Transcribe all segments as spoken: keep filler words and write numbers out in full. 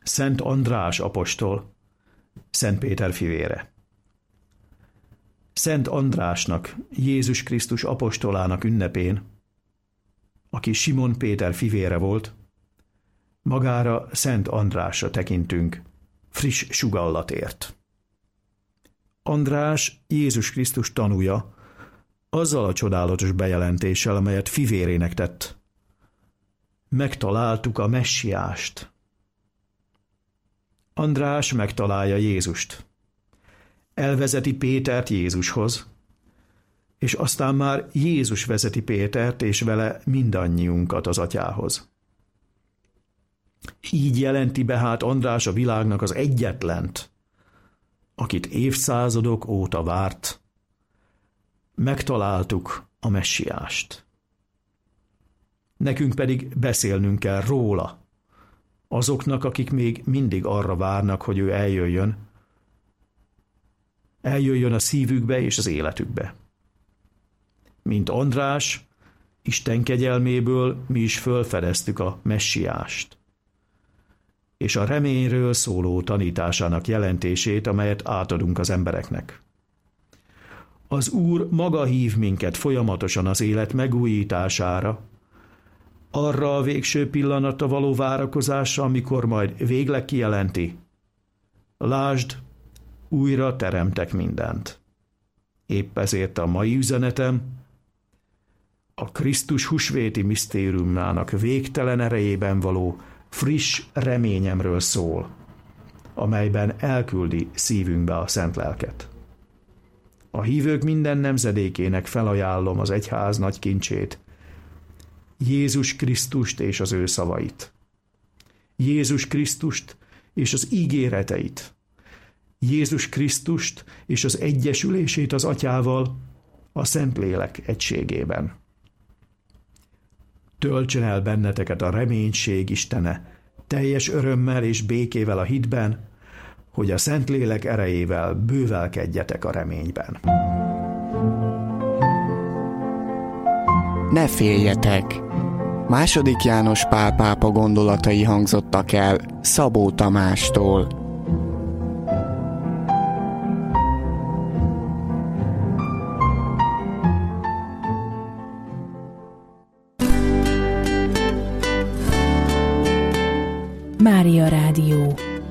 Szent András apostol, Szent Péter fivére. Szent Andrásnak, Jézus Krisztus apostolának ünnepén, aki Simon Péter fivére volt, magára Szent Andrásra tekintünk, friss sugallatért. András Jézus Krisztus tanúja, azzal a csodálatos bejelentéssel, amelyet fivérének tett. Megtaláltuk a messiást. András megtalálja Jézust. Elvezeti Pétert Jézushoz, és aztán már Jézus vezeti Pétert, és vele mindannyiunkat az Atyához. Így jelenti be hát András a világnak az egyetlent, akit évszázadok óta várt. Megtaláltuk a messiást. Nekünk pedig beszélnünk kell róla, azoknak, akik még mindig arra várnak, hogy ő eljöjjön, eljöjjön a szívükbe és az életükbe. Mint András, Isten kegyelméből mi is fölfedeztük a messiást, és a reményről szóló tanításának jelentését, amelyet átadunk az embereknek. Az Úr maga hív minket folyamatosan az élet megújítására, arra a végső pillanatra való várakozásra, amikor majd végleg kijelenti: lásd, újra teremtek mindent. Épp ezért a mai üzenetem a Krisztus húsvéti misztériumának végtelen erejében való friss reményemről szól, amelyben elküldi szívünkbe a szent lelket. A hívők minden nemzedékének felajánlom az egyház nagy kincsét, Jézus Krisztust és az ő szavait. Jézus Krisztust és az ígéreteit. Jézus Krisztust és az egyesülését az Atyával a Szentlélek egységében. Töltsön el benneteket a reménység Istene, teljes örömmel és békével a hitben, hogy a Szentlélek erejével bővelkedjetek a reményben. Ne féljetek! Második János Pál pápa gondolatai hangzottak el Szabó Tamástól. Mária Rádió.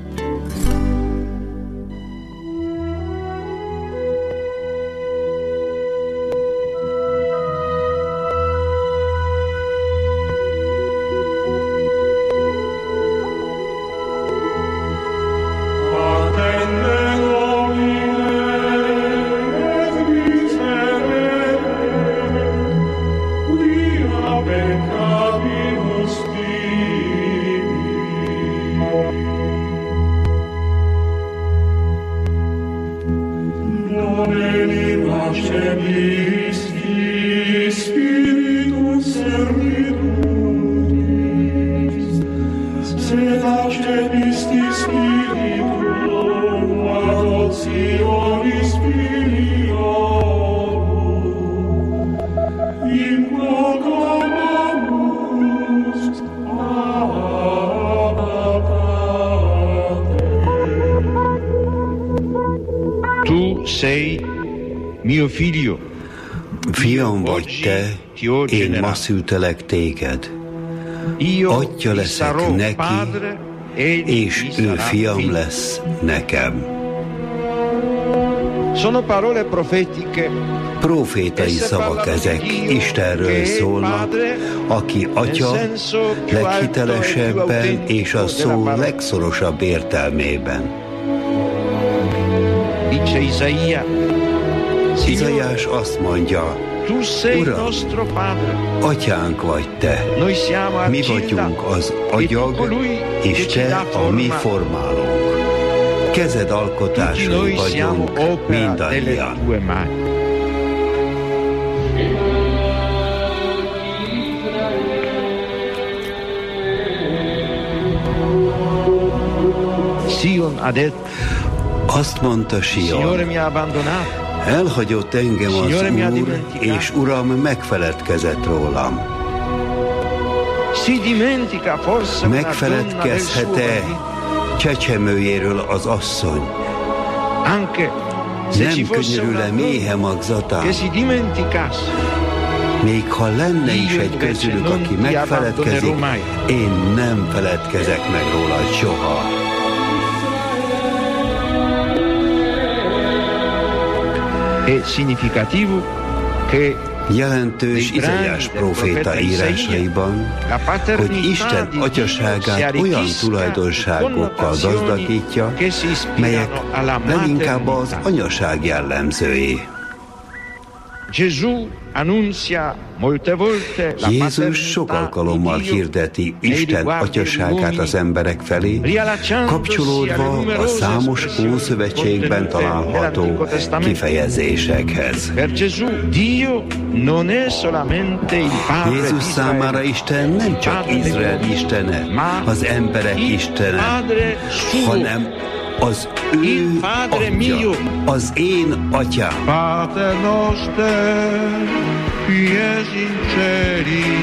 Fiam vagy te, én ma szültelek téged. Atya leszek neki, és ő fiam lesz nekem. Profétai szavak ezek, Istenről szólnak, aki Atya leghitelesebben és a szó legszorosabb értelmében. Izaiás azt mondja: Uram, Atyánk vagy te, mi vagyunk az agyag, és te a mi formálónk. Kezed alkotásai vagyunk mindannyian. Azt mondta Sion: elhagyott engem az Úr, és Uram megfeledkezett rólam. Megfeledkezhet-e csecsemőjéről az asszony. Nem könyörül-e méhe magzatán? Még ha lenne is egy közülük, aki megfeledkezik, én nem feledkezek meg rólad soha. Jelentős Izaiás próféta írásaiban, hogy Isten atyaságát olyan tulajdonságokkal gazdagítja, melyek leginkább az anyaság jellemzői. Jézus sok alkalommal hirdeti Isten atyaságát az emberek felé, kapcsolódva a számos Ószövetségben található kifejezésekhez. Jézus számára Isten nem csak Izrael istene, az emberek istene, hanem az ő atya, az én atyám. Pater noster, qui es in celi,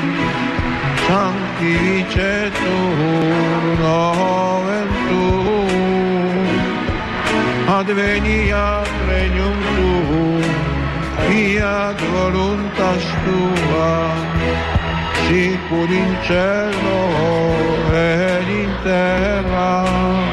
sanctificetur nomen tuum, adveniat regnum tuum, fiat voluntas tua, sicur in cielo et in terra.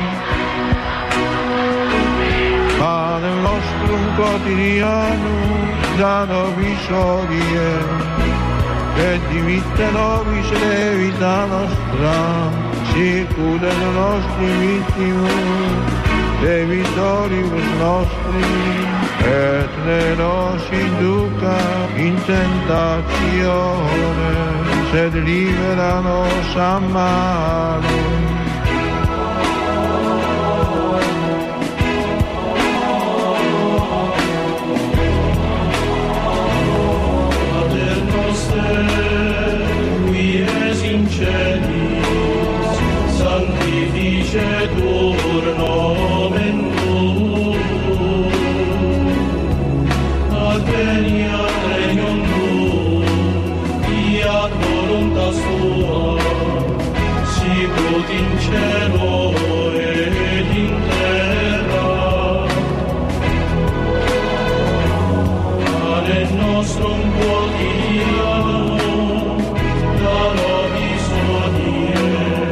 Panem nostrum quotidianum da nobis hodie, et dimitte nobis levita nostra, sicur et nostri vittimus, debitoribus nostri, et ne nos induca in tentatione, sed libera nos a malo. Sanctificetur nomen tuum, adveniat regnum tuum, fiat voluntas tua, sicut in cielo et in terra. Panem nostrum quotidianum da nobis hodie,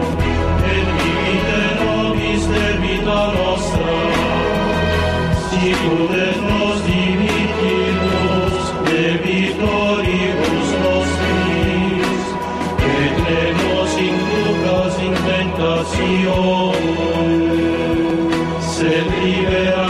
sicur et nos dimittimus debitoribus nostris, et ne nos inducas in tentatione, sed libera